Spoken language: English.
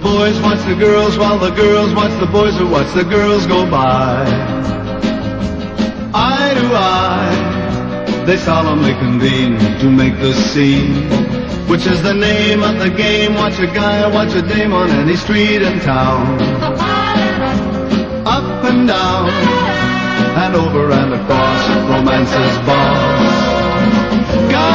boys watch the girls while the girls watch the boys who watch the girls go by. Eye to eye, they solemnly convene to make the scene, which is the name of the game. Watch a guy, watch a dame on any street in town. Up and down, and over and across, romance's boss.